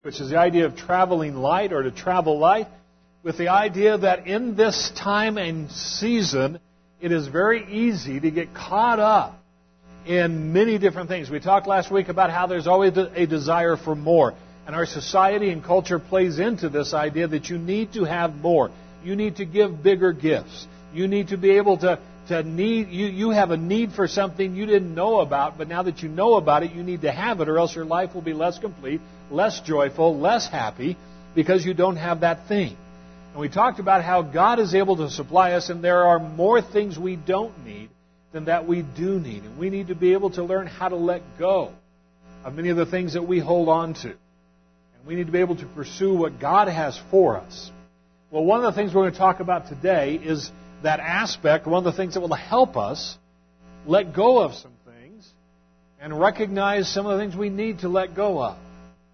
which is the idea of traveling light or to travel light, with the idea that in this time and season, it is very easy to get caught up in many different things. We talked last week about how there's always a desire for more. And our society and culture plays into this idea that you need to have more. You need to give bigger gifts. You need to be able to need, you have a need for something you didn't know about, but now that you know about it, you need to have it, or else your life will be less complete, less joyful, less happy, because you don't have that thing. And we talked about how God is able to supply us, and there are more things we don't need than that we do need. And we need to be able to learn how to let go of many of the things that we hold on to. And we need to be able to pursue what God has for us. Well, one of the things we're going to talk about today is that aspect, one of the things that will help us let go of some things and recognize some of the things we need to let go of.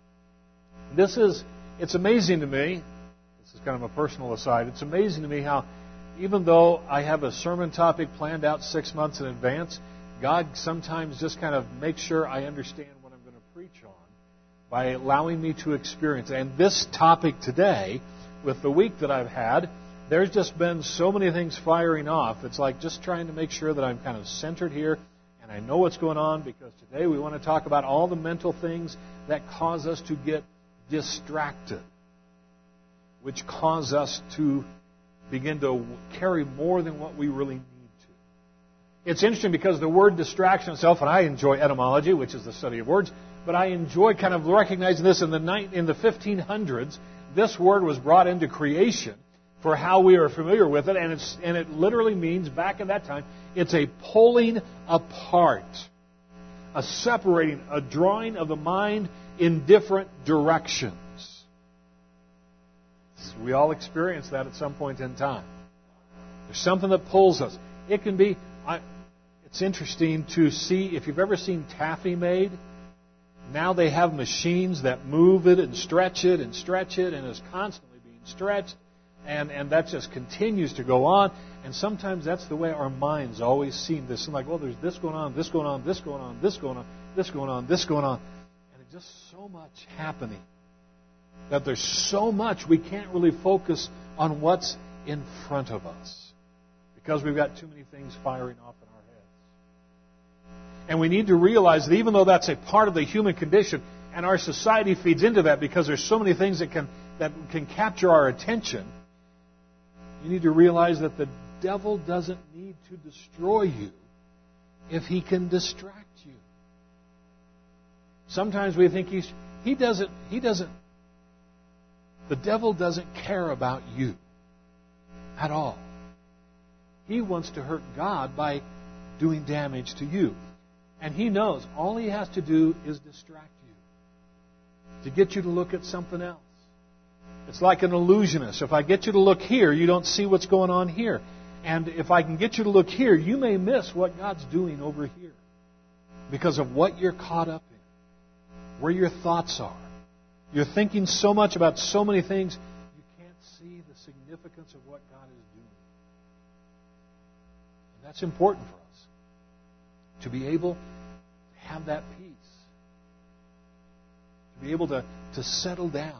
It's amazing to me, this is kind of a personal aside, it's amazing to me how even though I have a sermon topic planned out 6 months in advance, God sometimes just kind of makes sure I understand what I'm going to preach on by allowing me to experience it. And this topic today, with the week that I've had, there's just been so many things firing off. It's like just trying to make sure that I'm kind of centered here and I know what's going on, because today we want to talk about all the mental things that cause us to get distracted, which cause us to begin to carry more than what we really need to. It's interesting because the word distraction itself, and I enjoy etymology, which is the study of words, but I enjoy kind of recognizing this in the 1500s. This word was brought into creation for how we are familiar with it, and it literally means, back in that time, it's a pulling apart, a separating, a drawing of the mind in different directions. We all experience that at some point in time. There's something that pulls us. It can be, it's interesting to see, if you've ever seen taffy made, now they have machines that move it and stretch it, and it's constantly being stretched. And that just continues to go on. And sometimes that's the way our minds always seem. They seem like, well, there's this going on, this going on, this going on, this going on, this going on, this going on. And it's just so much happening that there's so much we can't really focus on what's in front of us because we've got too many things firing off in our heads. And we need to realize that even though that's a part of the human condition, and our society feeds into that because there's so many things that can capture our attention, you need to realize that the devil doesn't need to destroy you if he can distract you. Sometimes we think he doesn't, the devil doesn't care about you at all. He wants to hurt God by doing damage to you. And he knows all he has to do is distract you, to get you to look at something else. It's like an illusionist. If I get you to look here, you don't see what's going on here. And if I can get you to look here, you may miss what God's doing over here because of what you're caught up in, where your thoughts are. You're thinking so much about so many things, you can't see the significance of what God is doing. And that's important for us, to be able to have that peace, to be able to settle down.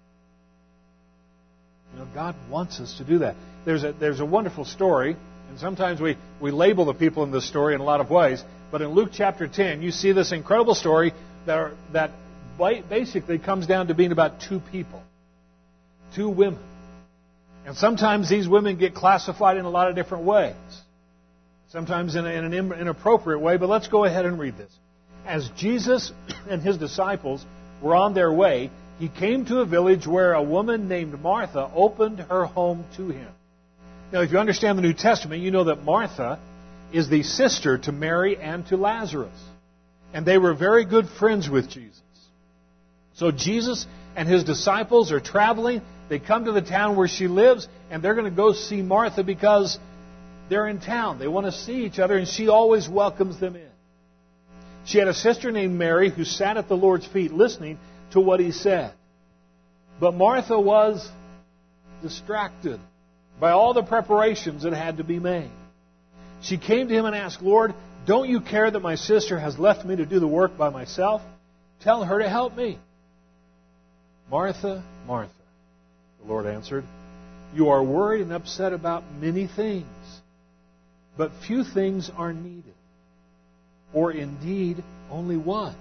You know, God wants us to do that. There's a wonderful story, and sometimes we label the people in this story in a lot of ways, but in Luke chapter 10, you see this incredible story that basically comes down to being about two people, two women. And sometimes these women get classified in a lot of different ways, sometimes in an inappropriate way, but let's go ahead and read this. As Jesus and his disciples were on their way, he came to a village where a woman named Martha opened her home to him. Now, if you understand the New Testament, you know that Martha is the sister to Mary and to Lazarus. And they were very good friends with Jesus. So Jesus and his disciples are traveling. They come to the town where she lives, and they're going to go see Martha because they're in town. They want to see each other, and she always welcomes them in. She had a sister named Mary who sat at the Lord's feet listening to what he said. But Martha was distracted by all the preparations that had to be made. She came to him and asked, Lord, don't you care that my sister has left me to do the work by myself? Tell her to help me. Martha, Martha, the Lord answered, you are worried and upset about many things, but few things are needed, or indeed only one.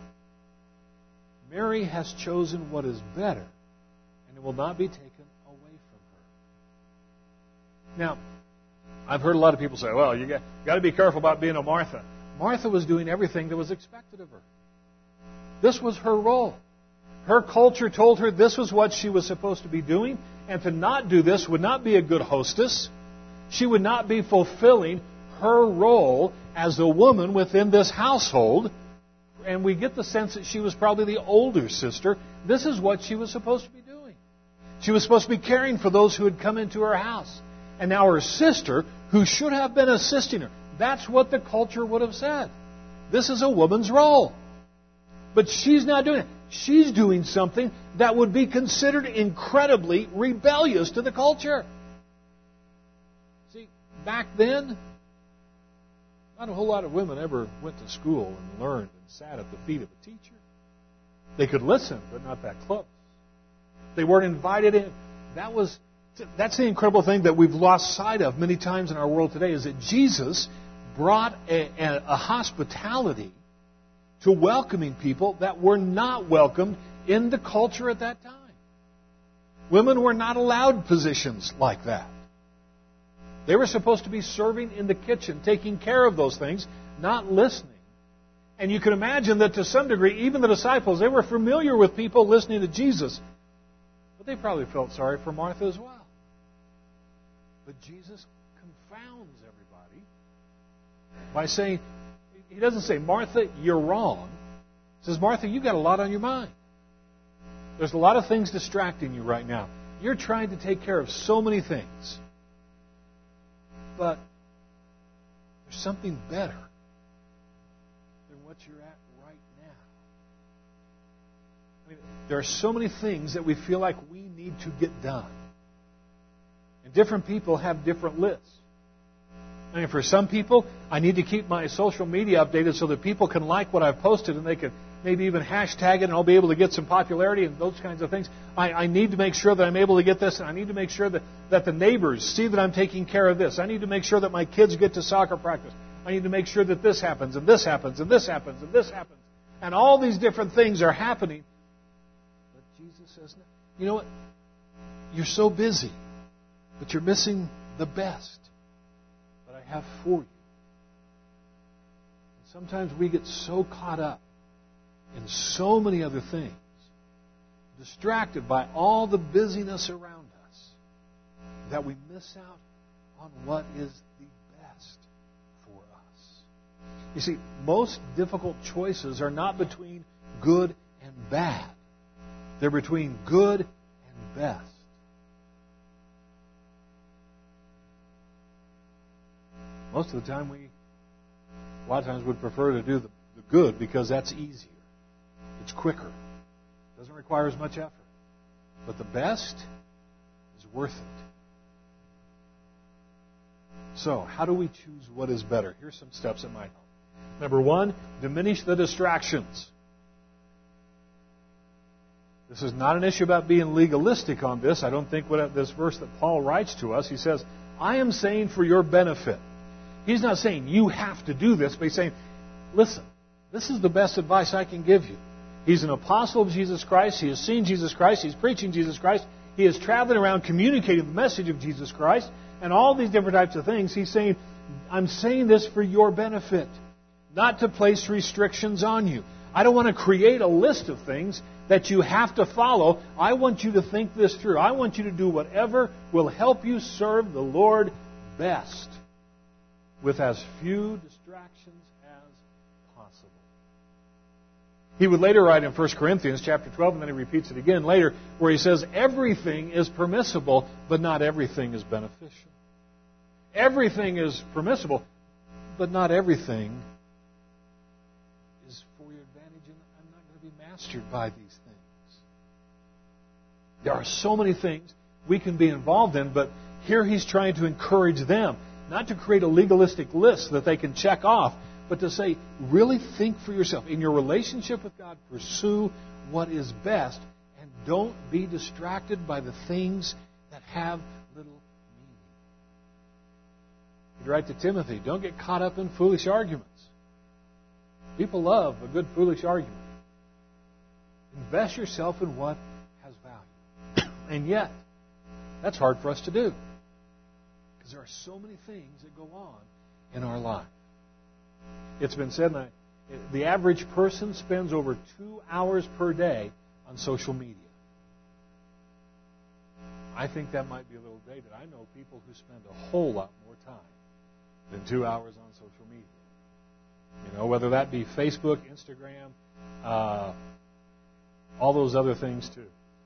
Mary has chosen what is better, and it will not be taken away from her. Now, I've heard a lot of people say, well, you got to be careful about being a Martha. Martha was doing everything that was expected of her. This was her role. Her culture told her this was what she was supposed to be doing, and to not do this would not be a good hostess. She would not be fulfilling her role as a woman within this household. And we get the sense that she was probably the older sister. This is what she was supposed to be doing. She was supposed to be caring for those who had come into her house. And now her sister, who should have been assisting her, that's what the culture would have said. This is a woman's role. But she's not doing it. She's doing something that would be considered incredibly rebellious to the culture. See, back then, not a whole lot of women ever went to school and learned and sat at the feet of a teacher. They could listen, but not that close. They weren't invited in. That's the incredible thing that we've lost sight of many times in our world today, is that Jesus brought a hospitality to welcoming people that were not welcomed in the culture at that time. Women were not allowed positions like that. They were supposed to be serving in the kitchen, taking care of those things, not listening. And you can imagine that to some degree, even the disciples, they were familiar with people listening to Jesus. But they probably felt sorry for Martha as well. But Jesus confounds everybody by saying, He doesn't say, Martha, you're wrong. He says, Martha, you've got a lot on your mind. There's a lot of things distracting you right now. You're trying to take care of so many things. But there's something better than what you're at right now. I mean, there are so many things that we feel like we need to get done. And different people have different lists. I mean, for some people, I need to keep my social media updated so that people can like what I've posted and they can maybe even hashtag it and I'll be able to get some popularity and those kinds of things. I need to make sure that I'm able to get this, and I need to make sure that the neighbors see that I'm taking care of this. I need to make sure that my kids get to soccer practice. I need to make sure that this happens and this happens and this happens and this happens. And all these different things are happening. But Jesus says, you know what? You're so busy, but you're missing the best that I have for you. And sometimes we get so caught up in so many other things, distracted by all the busyness around us, that we miss out on what is the best for us. You see, most difficult choices are not between good and bad. They're between good and best. Most of the time, a lot of times would prefer to do the good because that's easier. It's quicker. It doesn't require as much effort. But the best is worth it. So, how do we choose what is better? Here's some steps that might help. Number one, diminish the distractions. This is not an issue about being legalistic on this. I don't think this verse that Paul writes to us, he says, I am saying for your benefit. He's not saying you have to do this, but he's saying, listen, this is the best advice I can give you. He's an apostle of Jesus Christ. He has seen Jesus Christ. He's preaching Jesus Christ. He is traveling around communicating the message of Jesus Christ and all these different types of things. He's saying, I'm saying this for your benefit, not to place restrictions on you. I don't want to create a list of things that you have to follow. I want you to think this through. I want you to do whatever will help you serve the Lord best with as few distractions as possible. He would later write in 1 Corinthians chapter 12, and then he repeats it again later, where he says, everything is permissible, but not everything is beneficial. Everything is permissible, but not everything is for your advantage, and I'm not going to be mastered by these things. There are so many things we can be involved in, but here he's trying to encourage them, not to create a legalistic list that they can check off, but to say, really think for yourself. In your relationship with God, pursue what is best and Don't be distracted by the things that have little meaning. He'd write to Timothy, don't get caught up in foolish arguments. People love a good foolish argument. Invest yourself in what has value. And yet, that's hard for us to do. Because there are so many things that go on in our life. It's been said, the average person spends over 2 hours per day on social media. I think that might be a little dated. I know people who spend a whole lot more time than 2 hours on social media. You know, whether that be Facebook, Instagram, all those other things too.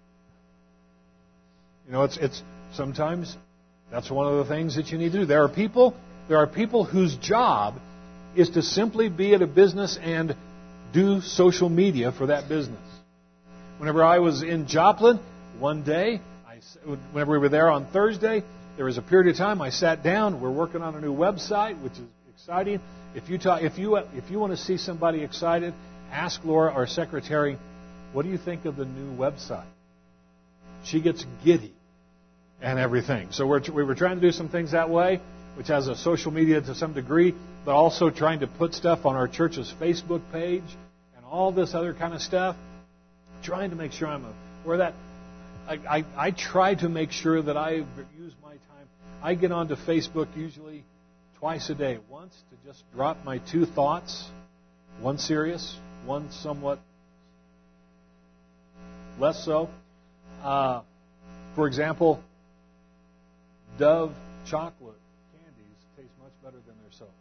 You know, it's sometimes that's one of the things that you need to do. There are people whose job is to simply be at a business and do social media for that business. Whenever I was in Joplin, one day, whenever we were there on Thursday, there was a period of time I sat down. We're working on a new website, which is exciting. If you want to see somebody excited, ask Laura, our secretary, what do you think of the new website? She gets giddy and everything. So we were trying to do some things that way, which has a social media to some degree, but also trying to put stuff on our church's Facebook page and all this other kind of stuff. Trying to make sure I try to make sure that I use my time. I get onto Facebook usually twice a day. Once to just drop my 2 thoughts, one serious, one somewhat less so. For example, Dove chocolate candies taste much better than their soap.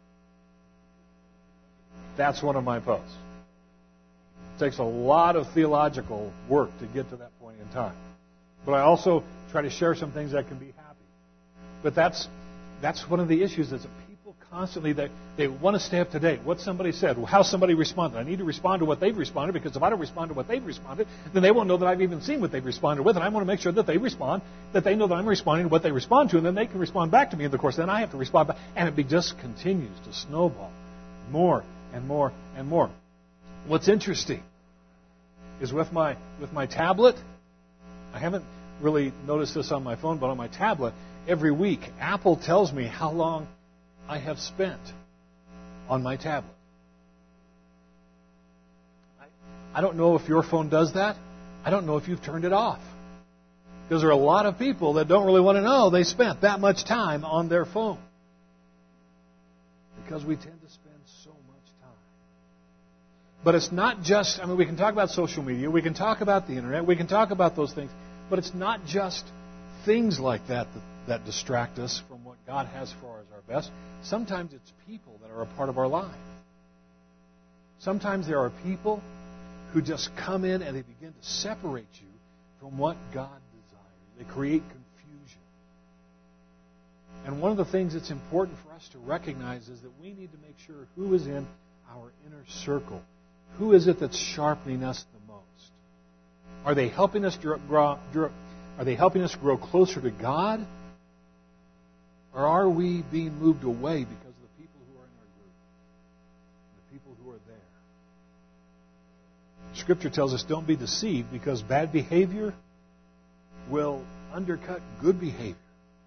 That's one of my posts. It takes a lot of theological work to get to that point in time. But I also try to share some things that can be happy. But that's one of the issues is that people constantly, they want to stay up to date. What somebody said, how somebody responded. I need to respond to what they've responded, because if I don't respond to what they've responded, then they won't know that I've even seen what they've responded with. And I want to make sure that they respond, that they know that I'm responding to what they respond to, and then they can respond back to me. And of course, then I have to respond back. And it just continues to snowball more and more and more. What's interesting is with my tablet, I haven't really noticed this on my phone, but on my tablet, every week, Apple tells me how long I have spent on my tablet. I don't know if your phone does that. I don't know if you've turned it off. Because there are a lot of people that don't really want to know they spent that much time on their phone. Because we tend to spend so much time. But it's not just, we can talk about social media, we can talk about the internet, we can talk about those things, but it's not just things like that distract us from what God has for us our best. Sometimes it's people that are a part of our life. Sometimes there are people who just come in and they begin to separate you from what God desires. They create confusion. And one of the things that's important for us to recognize is that we need to make sure who is in our inner circle. Who is it that's sharpening us the most? Are they helping us grow closer to God? Or are we being moved away because of the people who are in our group? The people who are there. Scripture tells us don't be deceived, because bad behavior will undercut good behavior.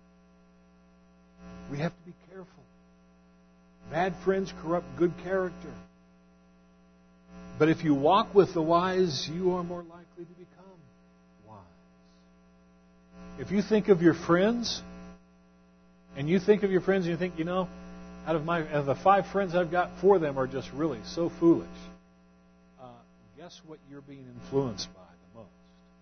We have to be careful. Bad friends corrupt good character. But if you walk with the wise, you are more likely to become wise. If you think of your friends, and you think, out of the 5 friends I've got, 4 of them are just really so foolish. Guess what you're being influenced by the most?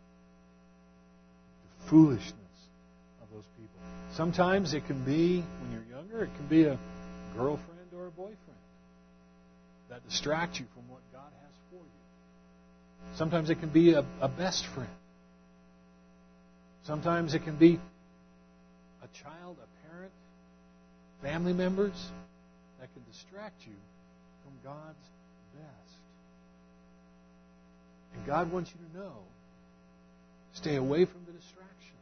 The foolishness of those people. Sometimes it can be, when you're younger, it can be a girlfriend or a boyfriend that distracts you from what God has for you. Sometimes it can be a best friend. Sometimes it can be a child, a parent, family members that can distract you from God's best. And God wants you to know, stay away from the distractions.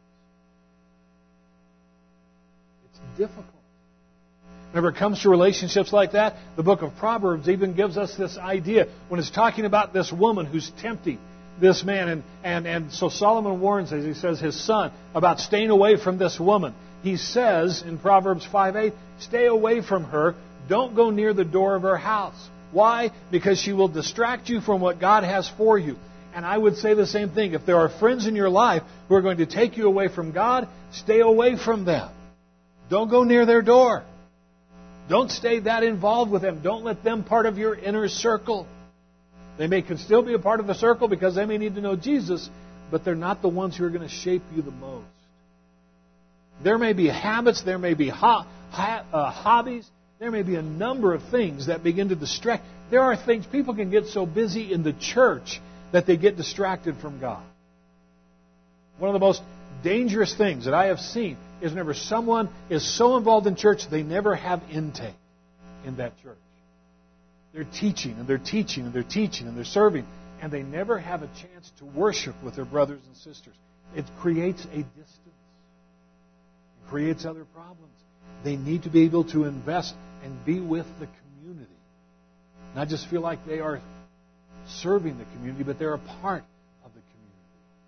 It's difficult. Whenever it comes to relationships like that, the book of Proverbs even gives us this idea when it's talking about this woman who's tempting this man. And so Solomon warns, as he says, his son about staying away from this woman. He says in Proverbs 5:8, stay away from her. Don't go near the door of her house. Why? Because she will distract you from what God has for you. And I would say the same thing. If there are friends in your life who are going to take you away from God, stay away from them. Don't go near their door. Don't stay that involved with them. Don't let them part of your inner circle. They can still be a part of the circle because they may need to know Jesus, but they're not the ones who are going to shape you the most. There may be habits, there may be hobbies, there may be a number of things that begin to distract. There are things, people can get so busy in the church that they get distracted from God. One of the most dangerous things that I have seen is whenever someone is so involved in church, they never have intake in that church. They're teaching, and they're teaching, and they're teaching, and they're serving, and they never have a chance to worship with their brothers and sisters. It creates a distance. It creates other problems. They need to be able to invest and be with the community. Not just feel like they are serving the community, but they're a part of the community.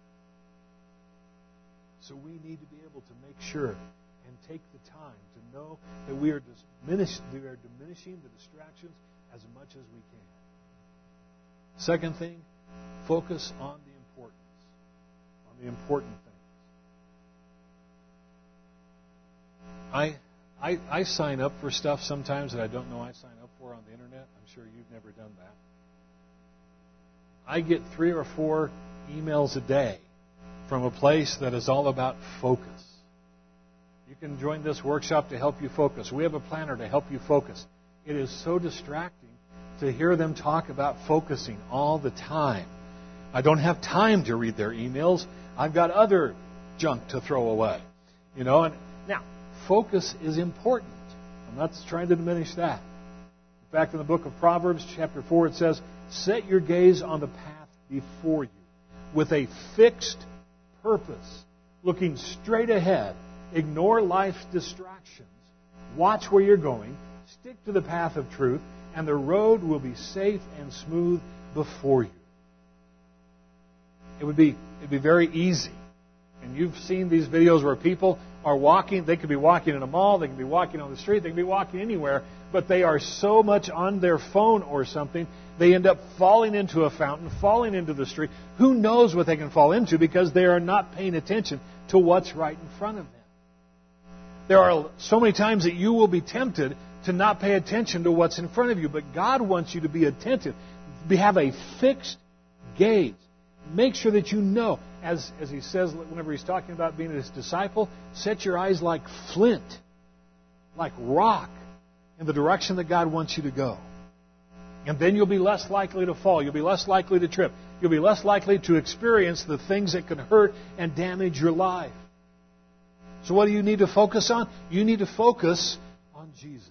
So we need to be able to make sure and take the time to know that we are diminishing the distractions as much as we can. Second thing, focus on the important things. I sign up for stuff sometimes that I don't know I sign up for on the internet. I'm sure you've never done that. I get 3 or 4 emails a day from a place that is all about focus. You can join this workshop to help you focus. We have a planner to help you focus. It is so distracting to hear them talk about focusing all the time. I don't have time to read their emails. I've got other junk to throw away. And now, focus is important. I'm not trying to diminish that. In fact, in the book of Proverbs, chapter 4, it says, set your gaze on the path before you with a fixed purpose, looking straight ahead. Ignore life's distractions. Watch where you're going. Stick to the path of truth, and the road will be safe and smooth before you. It'd be very easy. And you've seen these videos where people are walking. They could be walking in a mall. They could be walking on the street. They could be walking anywhere. But they are so much on their phone or something, they end up falling into a fountain, falling into the street. Who knows what they can fall into because they are not paying attention to what's right in front of them. There are so many times that you will be tempted to not pay attention to what's in front of you. But God wants you to be attentive. Have a fixed gaze. Make sure that you know, as he says whenever he's talking about being his disciple, set your eyes like flint, like rock, in the direction that God wants you to go. And then you'll be less likely to fall. You'll be less likely to trip. You'll be less likely to experience the things that can hurt and damage your life. So what do you need to focus on? You need to focus on Jesus.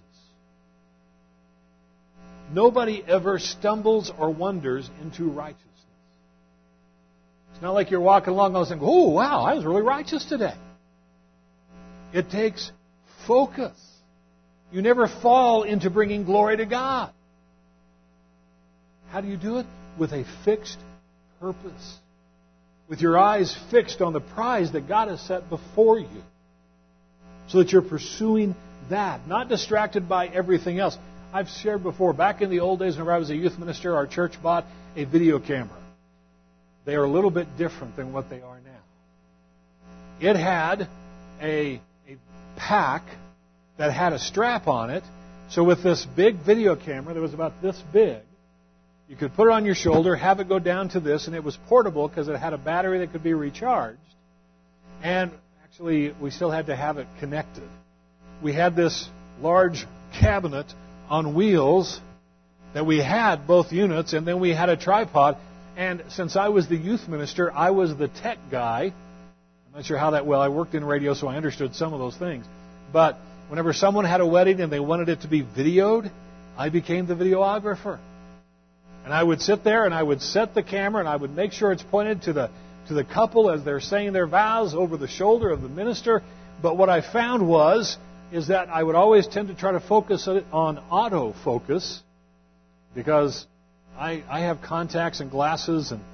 Nobody ever stumbles or wanders into righteousness. It's not like you're walking along and saying, oh, wow, I was really righteous today. It takes focus. You never fall into bringing glory to God. How do you do it? With a fixed purpose. With your eyes fixed on the prize that God has set before you. So that you're pursuing that, not distracted by everything else. I've shared before, back in the old days whenever I was a youth minister, our church bought a video camera. They are a little bit different than what they are now. It had a pack that had a strap on it. So with this big video camera that was about this big, you could put it on your shoulder, have it go down to this, and it was portable because it had a battery that could be recharged. And actually, we still had to have it connected. We had this large cabinet on wheels that we had both units, and then we had a tripod. And since I was the youth minister, I was the tech guy. I'm not sure how that well. I worked in radio, so I understood some of those things. But whenever someone had a wedding and they wanted it to be videoed, I became the videographer. And I would sit there and I would set the camera and I would make sure it's pointed to the couple as they're saying their vows over the shoulder of the minister. But what I found is that I would always tend to try to focus on autofocus because I have contacts and glasses, and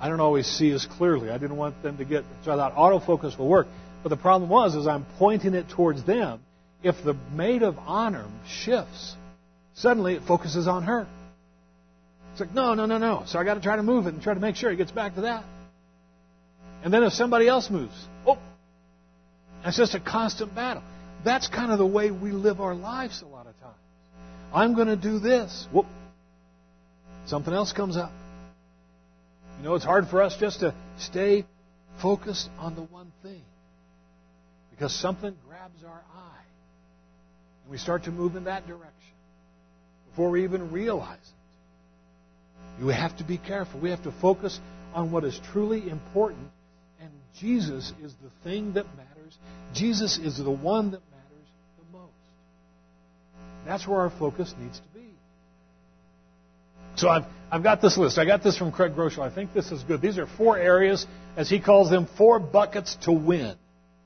I don't always see as clearly. I didn't want them to get, so I thought autofocus will work. But the problem was, as I'm pointing it towards them, if the maid of honor shifts, suddenly it focuses on her. It's like, no. So I got to try to move it and try to make sure it gets back to that. And then if somebody else moves, it's just a constant battle. That's kind of the way we live our lives a lot of times. I'm going to do this. Something else comes up. It's hard for us just to stay focused on the one thing. Because something grabs our eye. And we start to move in that direction before we even realize it. We have to be careful. We have to focus on what is truly important. And Jesus is the thing that matters. Jesus is the one that matters the most. That's where our focus needs to be. So I've got this list. I got this from Craig Groeschel. I think this is good. These are 4 areas, as he calls them, 4 buckets to win.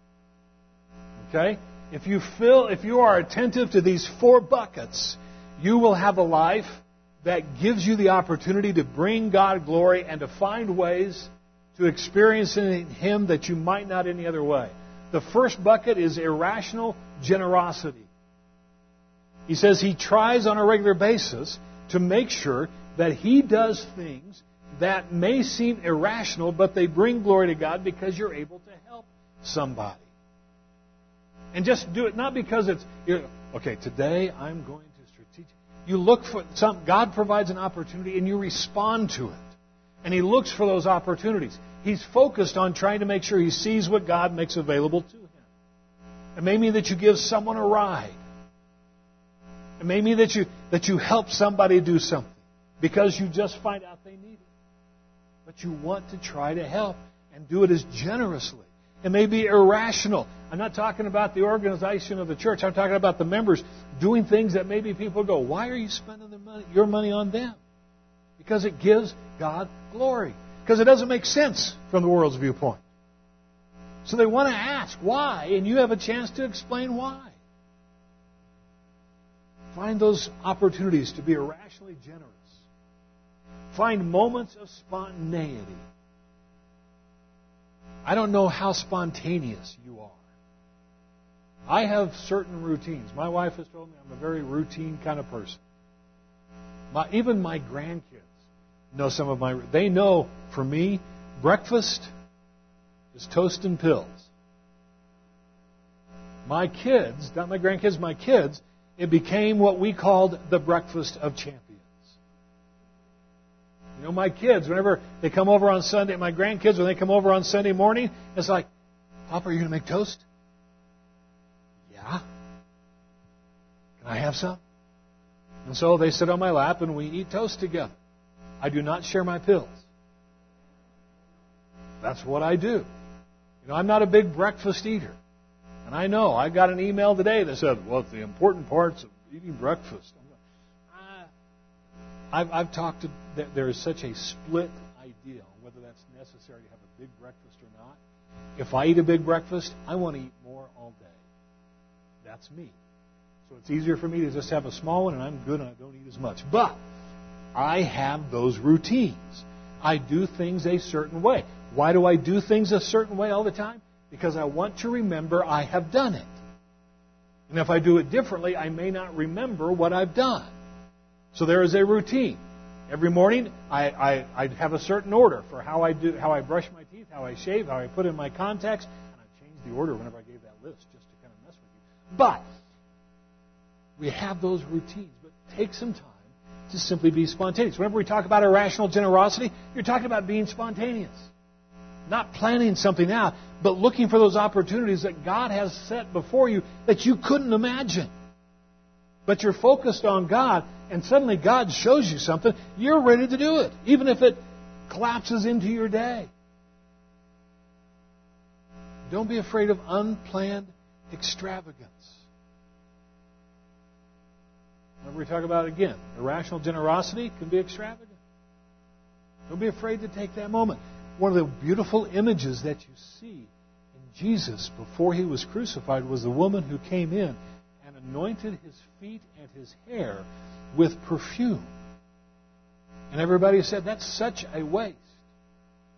Okay? If you are attentive to these 4 buckets, you will have a life that gives you the opportunity to bring God glory and to find ways to experience in Him that you might not any other way. The first bucket is irrational generosity. He says he tries on a regular basis to make sure that he does things that may seem irrational, but they bring glory to God because you're able to help somebody. And just do it not because today I'm going to strategic. You look for God provides an opportunity and you respond to it. And He looks for those opportunities. He's focused on trying to make sure He sees what God makes available to Him. It may mean that you give someone a ride. It may mean that you help somebody do something because you just find out they need it. But you want to try to help and do it as generously. It may be irrational. I'm not talking about the organization of the church. I'm talking about the members doing things that maybe people go, why are you spending your money on them? Because it gives God glory. Because it doesn't make sense from the world's viewpoint. So they want to ask why, and you have a chance to explain why. Find those opportunities to be irrationally generous. Find moments of spontaneity. I don't know how spontaneous you are. I have certain routines. My wife has told me I'm a very routine kind of person. Even my grandkids know they know, for me, breakfast is toast and pills. My kids, not my grandkids, my kids, it became what we called the breakfast of champions. My kids, whenever they come over on Sunday, my grandkids, when they come over on Sunday morning, it's like, Papa, are you going to make toast? Yeah. Can I have some? And so they sit on my lap and we eat toast together. I do not share my pills. That's what I do. I'm not a big breakfast eater. And I know, I got an email today that said, the important parts of eating breakfast. I've talked to, there is such a split idea on whether that's necessary to have a big breakfast or not. If I eat a big breakfast, I want to eat more all day. That's me. So it's easier for me to just have a small one and I'm good and I don't eat as much. But I have those routines. I do things a certain way. Why do I do things a certain way all the time? Because I want to remember I have done it. And if I do it differently, I may not remember what I've done. So there is a routine. Every morning, I have a certain order for how I brush my teeth, how I shave, how I put in my contacts. And I've changed the order whenever I gave that list just to kind of mess with you. But we have those routines. But take some time to simply be spontaneous. Whenever we talk about irrational generosity, you're talking about being spontaneous. Not planning something out, but looking for those opportunities that God has set before you that you couldn't imagine. But you're focused on God, and suddenly God shows you something, you're ready to do it, even if it collapses into your day. Don't be afraid of unplanned extravagance. Remember we talk about it again. Irrational generosity can be extravagant. Don't be afraid to take that moment. One of the beautiful images that you see in Jesus before He was crucified was the woman who came in and anointed His feet and His hair with perfume. And everybody said, that's such a waste.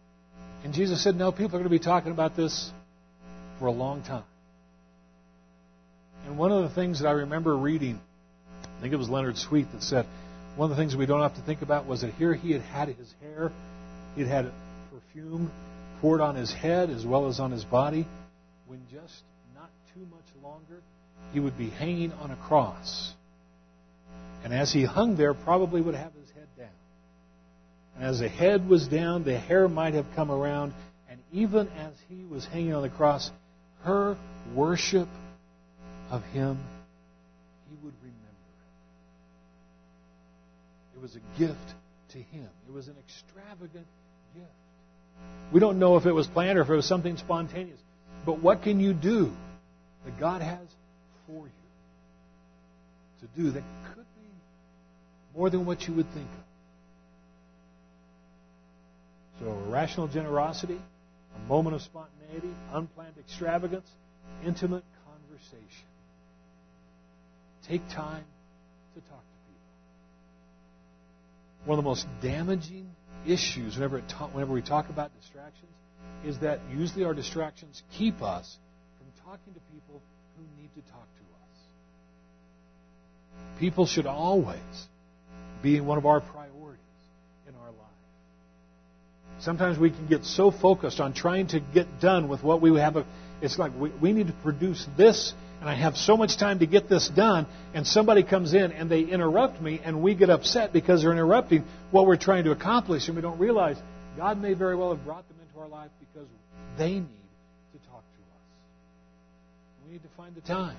And Jesus said, no, people are going to be talking about this for a long time. And one of the things that I remember reading, I think it was Leonard Sweet that said, one of the things we don't have to think about was that here he had his hair, he'd had perfume poured on his head as well as on his body, when just not too much longer, he would be hanging on a cross. And as he hung there, probably would have his head down. And as the head was down, the hair might have come around. And even as he was hanging on the cross, her worship of him, he would remember it. It was a gift to him. It was an extravagant gift. We don't know if it was planned or if it was something spontaneous. But what can you do that God has for you to do that could be more than what you would think of? So irrational generosity, a moment of spontaneity, unplanned extravagance, intimate conversation. Take time to talk to people. One of the most damaging issues whenever we talk about distractions is that usually our distractions keep us from talking to people who need to talk to us. People should always be one of our priorities in our life. Sometimes we can get so focused on trying to get done with what we have. It's like we need to produce this, and I have so much time to get this done, and somebody comes in and they interrupt me, and we get upset because they're interrupting what we're trying to accomplish, and we don't realize God may very well have brought them into our life because they need to talk to us. We need to find the time.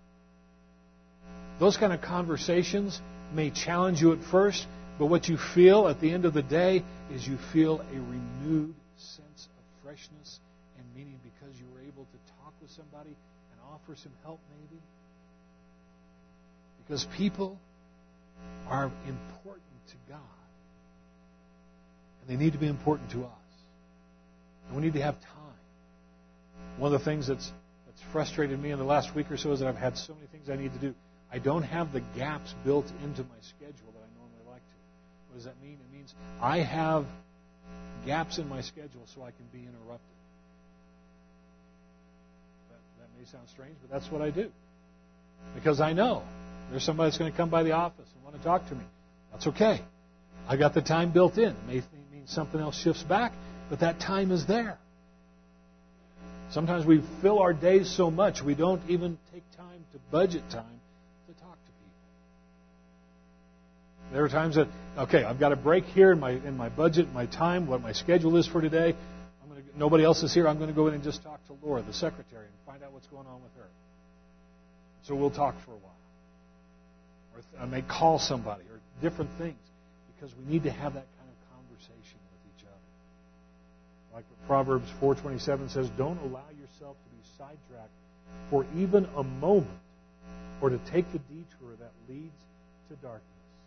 Those kind of conversations may challenge you at first, but what you feel at the end of the day is you feel a renewed sense of freshness and meaning because you were able to talk with somebody and offer some help maybe. Because people are important to God. And they need to be important to us. And we need to have time. One of the things that's frustrated me in the last week or so is that I've had so many things I need to do. I don't have the gaps built into my schedule that I normally like to. What does that mean? It means I have gaps in my schedule so I can be interrupted. That may sound strange, but that's what I do. Because I know there's somebody that's going to come by the office and want to talk to me. That's okay. I got the time built in. It may mean something else shifts back, but that time is there. Sometimes we fill our days so much we don't even take time to budget time to talk to people. There are times that, okay, I've got a break here in my budget, my time, what my schedule is for today. Nobody else is here. I'm going to go in and just talk to Laura, the secretary, and find out what's going on with her. So we'll talk for a while. Or I may call somebody or different things because we need to have that kind of conversation with each other. Like Proverbs 4:27 says, don't allow yourself to be sidetracked for even a moment or to take the detour that leads to darkness.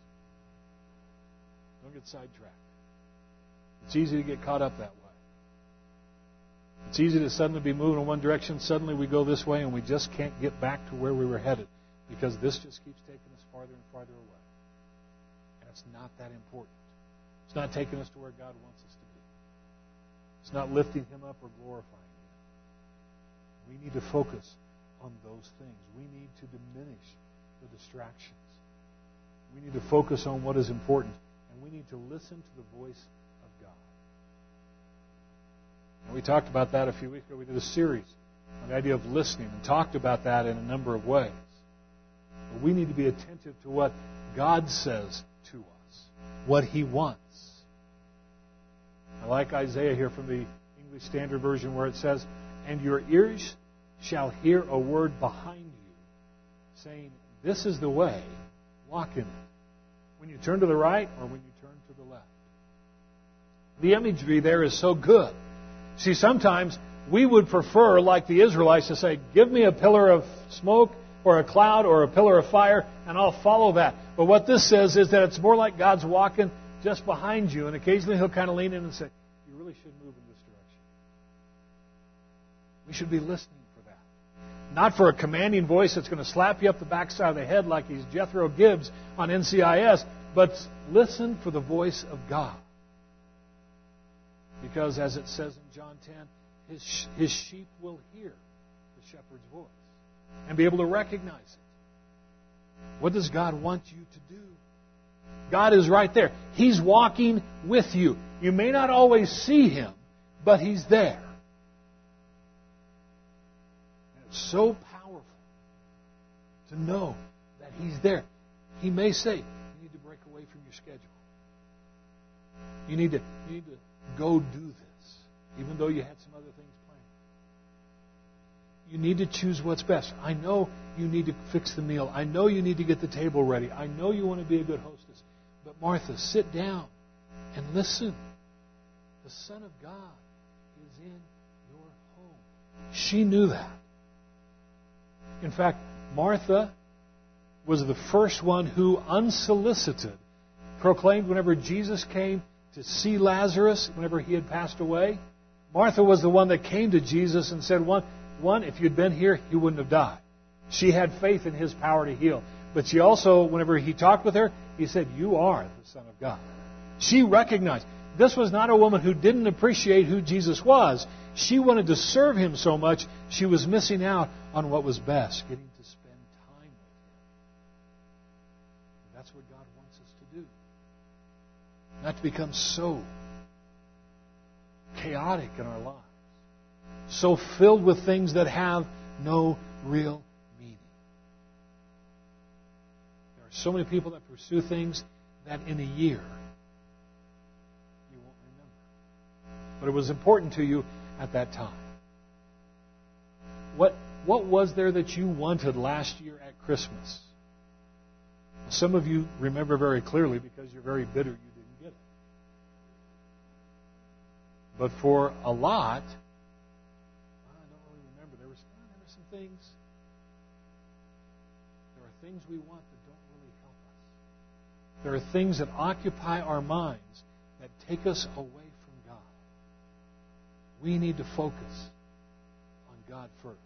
Don't get sidetracked. It's easy to get caught up that way. It's easy to suddenly be moving in one direction. Suddenly we go this way and we just can't get back to where we were headed because this just keeps taking us farther and farther away. And it's not that important. It's not taking us to where God wants us to be. It's not lifting Him up or glorifying Him. We need to focus on those things. We need to diminish the distractions. We need to focus on what is important. And we need to listen to the voice of God. And we talked about that a few weeks ago. We did a series on the idea of listening and talked about that in a number of ways. But we need to be attentive to what God says to us, what He wants. I like Isaiah here from the English Standard Version where it says, and your ears shall hear a word behind you, saying, this is the way, walk in it. When you turn to the right or when you turn to the left. The imagery there is so good. See, sometimes we would prefer, like the Israelites, to say, give me a pillar of smoke or a cloud or a pillar of fire, and I'll follow that. But what this says is that it's more like God's walking just behind you, and occasionally He'll kind of lean in and say, you really should move in this direction. We should be listening for that. Not for a commanding voice that's going to slap you up the backside of the head like he's Jethro Gibbs on NCIS, but listen for the voice of God. Because as it says in John 10, his sheep will hear the shepherd's voice and be able to recognize it. What does God want you to do? God is right there. He's walking with you. You may not always see Him, but He's there. And it's so powerful to know that He's there. He may say, you need to break away from your schedule. You need to go do this, even though you had some other things planned. You need to choose what's best. I know you need to fix the meal. I know you need to get the table ready. I know you want to be a good hostess. But Martha, sit down and listen. The Son of God is in your home. She knew that. In fact, Martha was the first one who, unsolicited, proclaimed whenever Jesus came to see Lazarus, whenever he had passed away. Martha was the one that came to Jesus and said, one, if you'd been here, you wouldn't have died. She had faith in His power to heal. But she also, whenever He talked with her, He said, you are the Son of God. She recognized. This was not a woman who didn't appreciate who Jesus was. She wanted to serve Him so much, she was missing out on what was best, getting to spend time with Him. That's what God wants us to do. Not to become so chaotic in our lives, so filled with things that have no real meaning. There are so many people that pursue things that in a year you won't remember. But it was important to you at that time. What was there that you wanted last year at Christmas? Some of you remember very clearly because you're very bitter you didn't get it. But for a lot, I don't really remember. There were some things. There are things we want that don't really help us. There are things that occupy our minds that take us away from God. We need to focus on God first.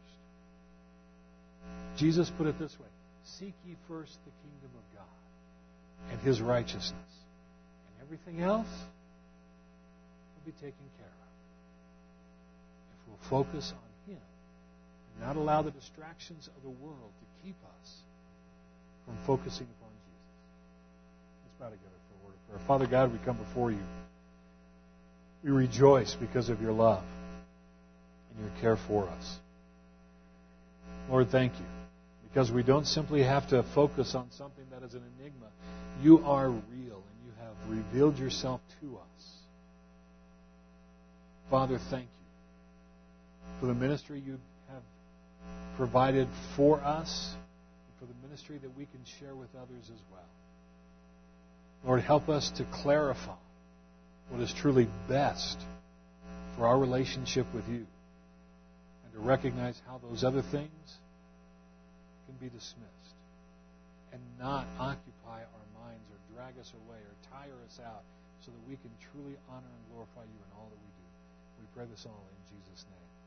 Jesus put it this way: seek ye first the kingdom of God and His righteousness, and everything else will be taken care of. If we'll focus on Him and not allow the distractions of the world to keep us from focusing upon Jesus. Let's bow together for a word of prayer. Father God, we come before You. We rejoice because of Your love and Your care for us. Lord, thank You. Because we don't simply have to focus on something that is an enigma. You are real, and You have revealed Yourself to us. Father, thank You for the ministry You have provided for us, and for the ministry that we can share with others as well. Lord, help us to clarify what is truly best for our relationship with You, and to recognize how those other things can be dismissed and not occupy our minds or drag us away or tire us out, so that we can truly honor and glorify You in all that we do. We pray this all in Jesus' name.